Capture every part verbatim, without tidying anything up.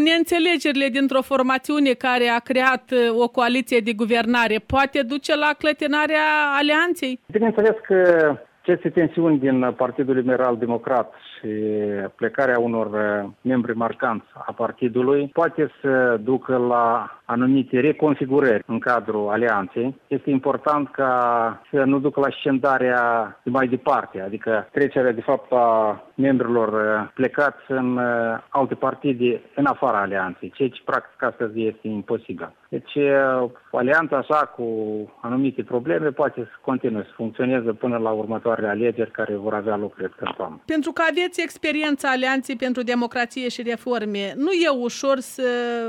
neînțelegerile dintr-o formațiune care a creat o coaliție de guvernare poate duce la clătinarea alianței? Bineînțeles că aceste tensiuni din Partidul Liberal Democrat și plecarea unor membri marcanți a partidului poate să ducă la anumite reconfigurări în cadrul alianței. Este important ca să nu ducă la scindarea de mai departe, adică trecerea de fapt a membrilor plecați în alte partide în afara alianței, ceea ce practic astăzi este imposibil. Deci alianța așa cu anumite probleme poate să continue să funcționeze până la următoarele alegeri care vor avea loc, cred că, în toamnă. Pentru că aveți experiența Alianței pentru Democrație și Reforme, nu e ușor să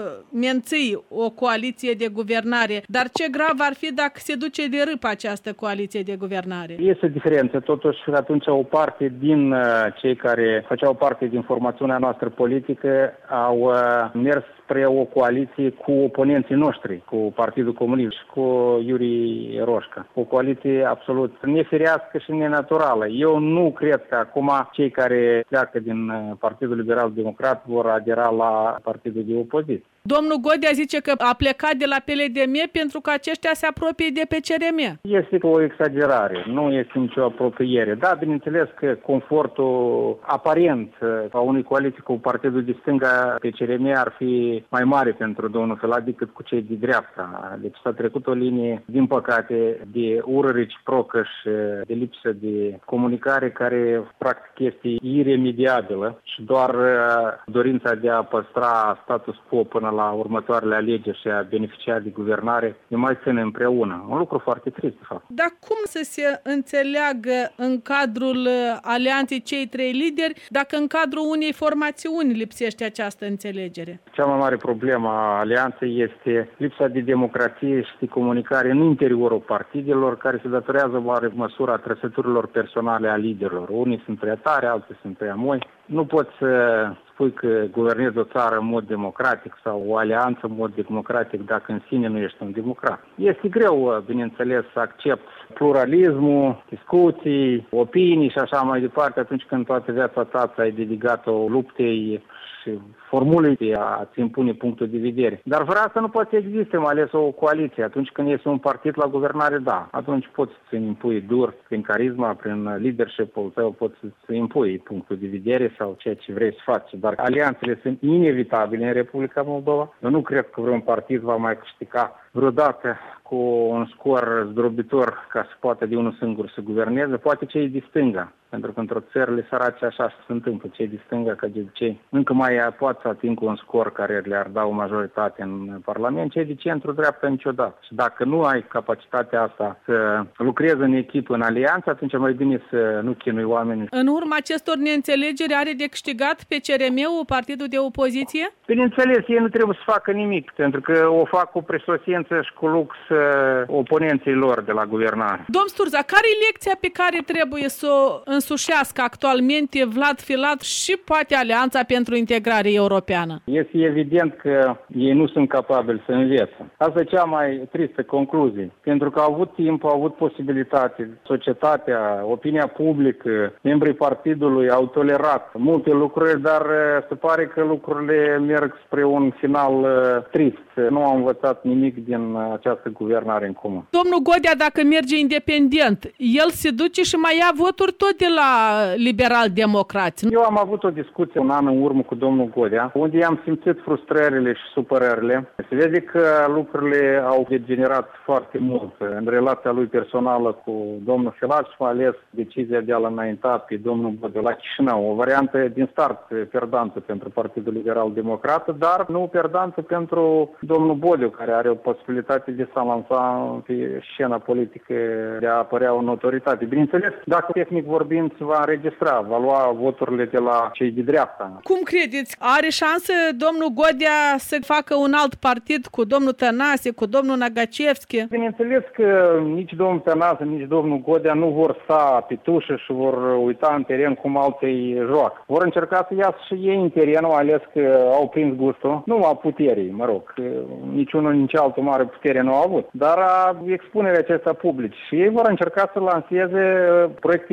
menții o coaliție de guvernare, dar ce grav ar fi dacă se duce de râpă această coaliție de guvernare? Este diferență. Totuși, atunci o parte din cei care făceau parte din formațiunea noastră politică au mers spre o coaliție cu oponenții noștri, cu Partidul Comunist și cu Iuri Roșca. O coaliție absolut nefirească și nenaturală. Eu nu cred că acum cei care pleacă din Partidul Liberal Democrat vor adera la partidul de opoziție. Domnul Godea zice că a plecat de la P L D M pentru că aceștia se apropie de P C R M. Este o exagerare, nu este nicio apropiere. Da, bineînțeles că confortul aparent a unui coaliție cu partidul de stânga P C R M ar fi mai mare pentru domnul Filat decât cu cei de dreapta. Deci s-a trecut o linie, din păcate, de ură reciprocă și de lipsă de comunicare care practic este iremediabilă și doar dorința de a păstra status quo până la următoarele alegeri și a beneficia de guvernare ne mai ține împreună. Un lucru foarte trist, de fapt. Dar cum să se înțeleagă în cadrul alianței cei trei lideri dacă în cadrul unei formațiuni lipsește această înțelegere? Cea mai mare problemă a alianței este lipsa de democrație și de comunicare în interiorul partidelor, care se datorează în mare măsură a trăsăturilor personale a liderilor. Unii sunt prea tare, alții sunt prea moi. Nu poți să spui că guvernezi o țară în mod democratic sau o alianță în mod democratic dacă în sine nu ești un democrat. Este greu, bineînțeles, să accepti pluralismul, discuții, opinii și așa mai departe atunci când toată viața ta ai dedicat-o luptei și formulei de a-ți impune punctul de vedere. Dar fără asta nu poate să existe, mai ales o coaliție. Atunci când este un partid la guvernare, da. Atunci poți să-ți impui dur, prin carisma, prin leadership-ul tău, poți să-ți impui punctul de vedere sau ceea ce vrei să faci. Dar alianțele sunt inevitabile în Republica Moldova. Eu nu cred că vreun partid va mai câștiga vreodată cu un scor zdrobitor ca să poată de unul singur să guverneze, poate cei de stânga. Pentru că într-o țările sărace așa se întâmplă. Cei de stânga, ca de obicei, încă mai pot să atingă un scor care le-ar da o majoritate în Parlament, cei de centru-dreapta niciodată. Și dacă nu ai capacitatea asta să lucrezi în echipă, în alianță, atunci mai bine să nu chinui oamenii. În urma acestor neînțelegeri are de câștigat P C R M-ul, partidul de opoziție? Bineînțeles, ei nu trebuie să facă nimic, pentru că o fac cu presosință și cu lux oponenții lor de la guvernare. Domn Sturza, care e lecția pe care trebuie să o însușească actualmente Vlad Filat și poate Alianța pentru Integrare Europeană? Este evident că ei nu sunt capabili să învețe. Asta e cea mai tristă concluzie, pentru că au avut timp, au avut posibilitate, societatea, opinia publică, membrii partidului au tolerat multe lucruri, dar se pare că lucrurile merg spre un final trist. Nu au învățat nimic din această guvernare în comun. Domnul Godea, dacă merge independent, el se duce și mai ia voturi tot de la liberal-democrați. Eu am avut o discuție un an în urmă cu domnul Godea, unde i-am simțit frustrările și supărările. Se vede că lucrurile au degenerat foarte mult în relația lui personală cu domnul Filat și mai ales decizia de a-l înainta pe domnul Godea la Chișinău. O variantă din start perdantă pentru Partidul Liberal-Democrat, dar nu perdantă pentru domnul Bodeu, care are o posibilitate de să lansa pe scena politică, de a apărea în autoritate. Bineînțeles, dacă tehnic vorbind se va înregistra, va lua voturile de la cei de dreapta. Cum credeți? Are șansă domnul Godea să facă un alt partid cu domnul Tănase, cu domnul Nagacevski? Bineînțeles că nici domnul Tănase, nici domnul Godea nu vor sta pe tușă și vor uita în teren cum alții joacă. Vor încerca să iasă și ei în teren, mai ales că au prins gustul, nu a puterii, mă rog, niciunul, nici altul mare putere nu au avut, dar a expunerea acestea publici și ei vor încerca să lanseze proiecte pro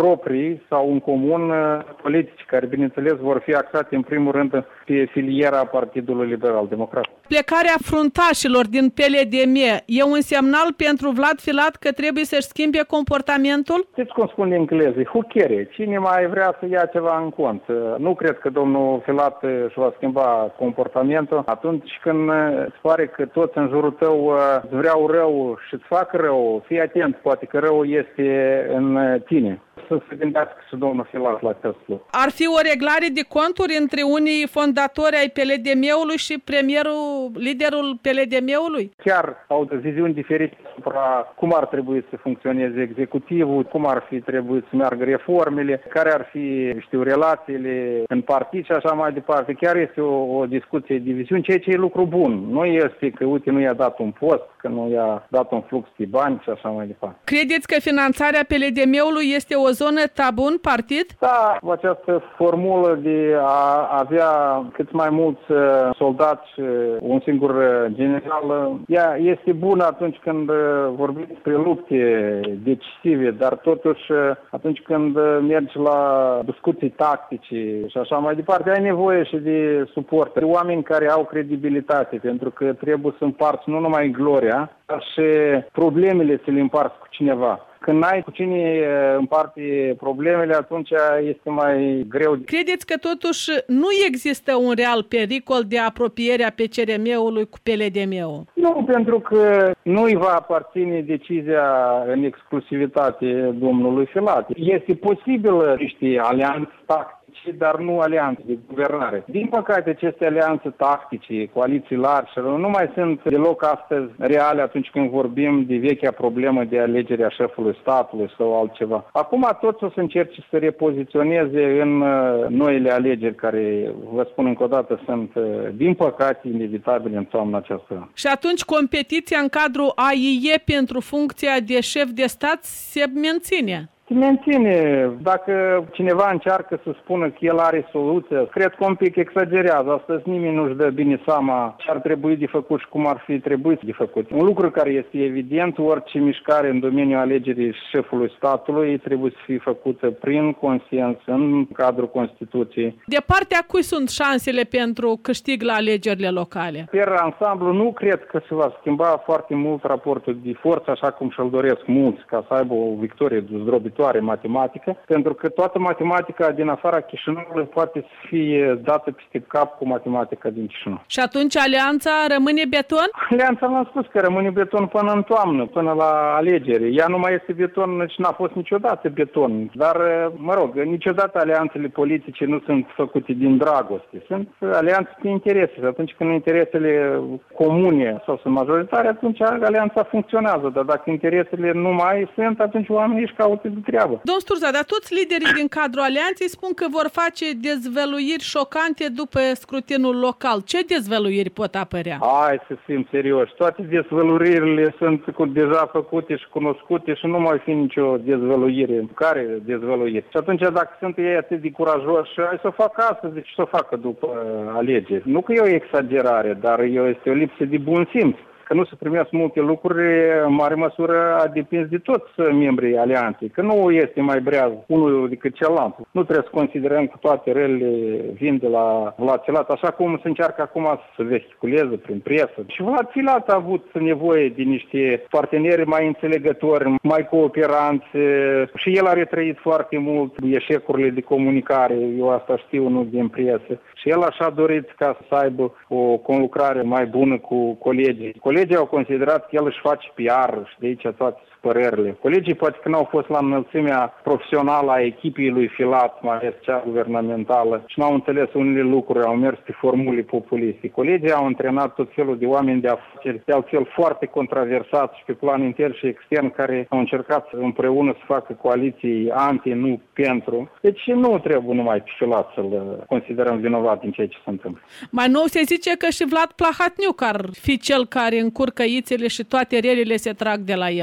proprii sau în comun politici, care, bineînțeles, vor fi axate în primul rând pe filiera Partidului Liberal Democrat. Plecarea fruntașilor din P L D M e un semnal pentru Vlad Filat că trebuie să-și schimbe comportamentul? Știți cum spun englezii? Who cares? Cine mai vrea să ia ceva în cont? Nu cred că domnul Filat își va schimba comportamentul atunci când îți pare că toți în jurul tău îți vreau rău și îți fac rău. Fii atent, poate că rău este în tine. Să se gândească și domnul Filat la acest lucru. Ar fi o reglare de conturi între unii fondatori ai P L D M-ului și premierul, liderul P L D M-ului? Chiar au viziuni diferite asupra cum ar trebui să funcționeze executivul, cum ar fi trebuit să meargă reformele, care ar fi, știu, relațiile în partid și așa mai departe. Chiar este o, o discuție de viziuni, ceea ce e lucru bun. Nu este că, uite, nu i-a dat un post, că nu i-a dat un flux de bani și așa mai departe. Credeți că finanțarea P L D M-ului este o zonă tabu în partid? Da, această formulă de a avea cât mai mulți soldați, un singur general, ea este bună atunci când vorbim despre lupte decisive, dar totuși atunci când mergi la discuții tactice și așa mai departe, ai nevoie și de suport. Oameni care au credibilitate, pentru că trebuie să împarți nu numai gloria, dar și problemele să le împarți cu cineva. Când n-ai cu cine împarte problemele, atunci este mai greu. Credeți că totuși nu există un real pericol de apropiere a P C R M-ului cu P L D M-ul? Nu, pentru că nu îi va aparține decizia în exclusivitate domnului Filat. Este posibil niște alianțe tactice, dar nu alianțe de guvernare. Din păcate, aceste alianțe tactice, coaliții largi, nu mai sunt deloc astăzi reale atunci când vorbim de vechea problemă de alegerea șefului statului sau altceva. Acum toți o să încerce să repoziționeze în noile alegeri care, vă spun încă o dată, sunt, din păcate, inevitabile în toamna aceasta. Și atunci competiția în cadrul A I E pentru funcția de șef de stat se menține? Se menține. Dacă cineva încearcă să spună că el are soluția, cred că un pic exagerează. Astăzi nimeni nu-și dă bine seama ce ar trebui de făcut și cum ar fi trebuit de făcut. Un lucru care este evident, orice mișcare în domeniul alegerii șefului statului trebuie să fie făcută prin consens în cadrul Constituției. De partea cui sunt șansele pentru câștig la alegerile locale? Per ansamblu, nu cred că se va schimba foarte mult raportul de forță, așa cum și-l doresc mulți, ca să aibă o victorie zdrobită matematică, pentru că toată matematica din afara Chișinăului poate să fie dată peste cap cu matematica din Chișinău. Și atunci alianța rămâne beton? Alianța v-am spus că rămâne beton până în toamnă, până la alegeri. Ea nu mai este beton și n-a fost niciodată beton. Dar, mă rog, niciodată alianțele politice nu sunt făcute din dragoste. Sunt alianțe de interese. Și atunci când interesele comune sau sunt majoritare, atunci alianța funcționează. Dar dacă interesele nu mai sunt, atunci oamenii își caută de treabă. Domn Sturza, dar toți liderii din cadrul alianței spun că vor face dezvăluiri șocante după scrutinul local. Ce dezvăluiri pot apărea? Hai să fim serioși. Toate dezvăluirile sunt deja făcute și cunoscute și nu mai fi nicio dezvăluire. Care dezvăluire? Și atunci, dacă sunt ei atât de curajoși, hai să o facă astăzi, deci să o facă după alegeri. Nu că e o exagerare, dar este o lipsă de bun simț. Că nu se primesc multe lucruri, în mare măsură a depins de toți membrii alianței, că nu este mai breaz unul decât celălalt. Nu trebuie să considerăm că toate relele vin de la Vlad Filat, așa cum se încearcă acum să se vehiculeze prin presă. Și Vlad Filat a avut nevoie de niște parteneri mai înțelegători, mai cooperanți și el a retrăit foarte mult eșecurile de comunicare, eu asta știu, nu din presă. Și el așa a dorit ca să aibă o conlucrare mai bună cu colegii. Colegii au considerat că el își face P R și de aici toate părerile. Colegii poate că n-au fost la înălțimea profesională a echipei lui Filat, mai ales cea guvernamentală, și n-au înțeles unele lucruri, au mers pe formule populiste. Colegii au antrenat tot felul de oameni de afaceri, de altfel foarte controversați și pe plan intern și extern, care au încercat împreună să facă coaliții anti, nu pentru. Deci nu trebuie numai pe Filat să-l considerăm vinovat în ceea ce se întâmplă. Mai nou se zice că și Vlad Plahatniuc ar fi cel care încurcă ițele și toate relele se trag de la el.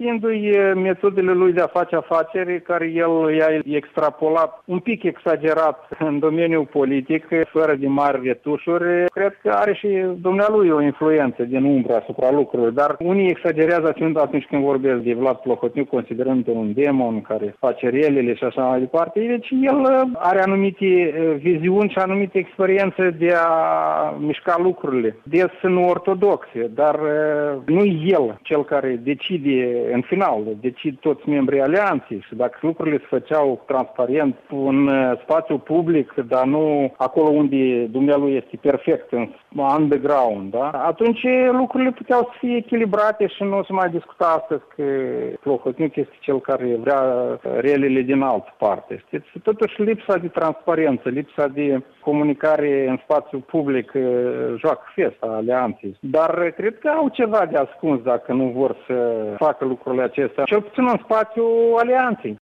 cunoștindu-i metodele lui de a face afaceri, care el i-a extrapolat un pic exagerat în domeniul politic, fără de mari retușuri, cred că are și dumnealui o influență din umbră asupra lucrurilor, dar unii exagerează atunci când vorbesc de Vlad Plahotniuc, considerând un demon care face relele și așa mai departe. Deci el are anumite viziuni și anumite experiențe de a mișca lucrurile, des nu ortodoxe, dar nu el cel care decide în final, decid toți membrii alianței și dacă lucrurile se făceau transparent în spațiu public, dar nu acolo unde dumnealui este perfect, în underground, da? Atunci lucrurile puteau să fie echilibrate și nu se mai discuta astăzi că Plahotniuc este cel care vrea relele din altă parte. Știți? Totuși lipsa de transparență, lipsa de comunicare în spațiu public joacă festa alianței. Dar cred că au ceva de ascuns dacă nu vor să facă lucrurile acestea, cel puțin în spațiul alianței.